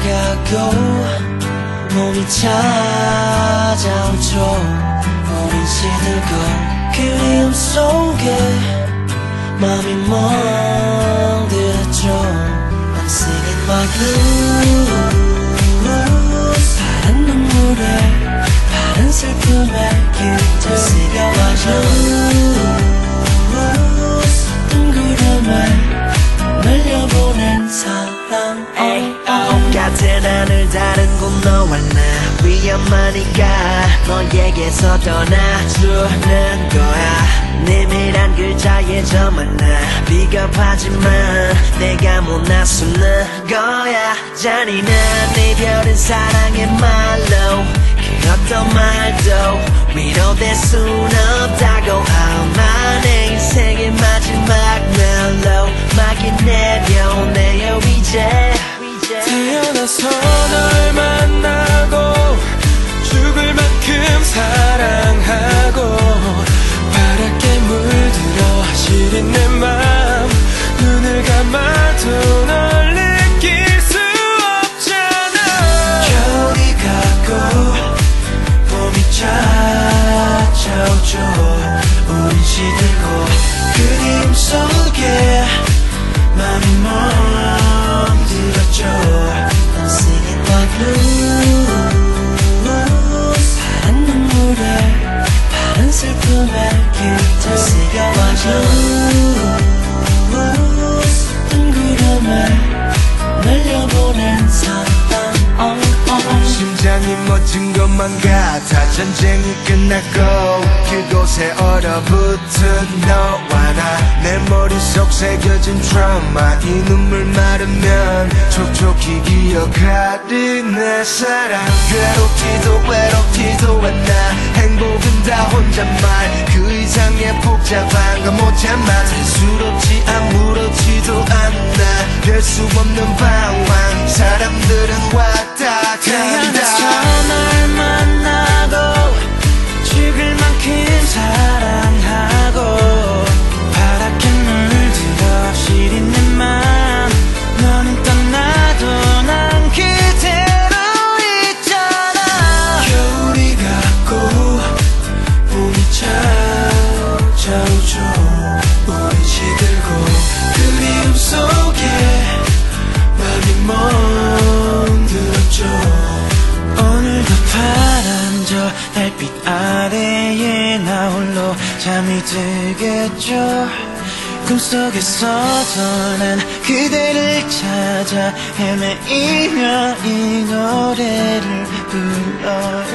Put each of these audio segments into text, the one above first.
가고 몸이 찾아오죠. 우린 시들고 그리움 속에 맘이 멍들었죠. I'm singing my blues. 파란 눈물에 파란 슬픔에 깃을 새겨와줘. 뜬구름에 날려보낸 사랑. 같은 하늘 다른 곳 너와 나 위험하니까 너에게서 떠나주는 거야. 내밀한 글자에 저만 나 비겁하지만 내가 못 나서는 거야. 잔인한 이별은 사랑의 말로 그 어떤 말도 위로될 순 없다고. 아마 내 인생의 마지막 멜로 막이 내려오네요 이제. 태어나서 널 만나고 죽을 만큼 사랑하고 파랗게 물들어 시린 내 맘 눈을 감아도 널 느낄 수 없잖아. 겨울이 가고 봄이 찾아오죠. 우린 시들고 그림 속에 맘이 멍들었죠. I'm singing my blues. 파란 눈물에 파란 슬픔에 깃을 새겨와줘. 뜬구름에 날려보낸 사랑. 심장이 멎은 것만 같아. 전쟁이 끝났고 그곳에 얼어붙은 너와 나. 내 머릿속 새겨진 트라우마. 이 눈물 마르면 촉촉히 기억하는 내 사랑. 외롭지도 않아. 행복은 다 혼잣말. 그 이상의 복잡한 건 못 참아. 스스럽지 아무렇지도 않아. 될 수 없는 방황. 사람들은 왔다 태어나서 간다. 널 만나고 죽을 만큼 사랑하고 파랗게 물들어 시린 내 맘 너는 떠나도 난 그대로 있잖아. 겨울이 가고 봄이 찾아오죠. 우린 시들고 그리움 속에 맘이 멍들었죠. 오늘도 파란 저 달빛 아래에 나 홀로 잠이 들겠죠. 꿈속에서도 난 그대를 찾아 헤매이며 이 노래를 불러요.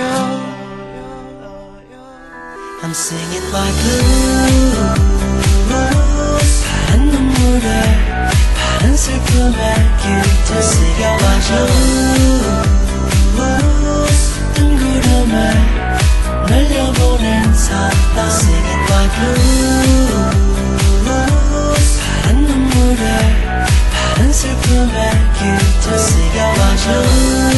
I'm singing my blues. 파란 눈물에 파란 슬픔에 깃을 새겨와줘. 뜬구름에 날려보낸 사랑. Singing my blues. 파란 눈물에 파란 슬픔에 깃을 새겨와줘.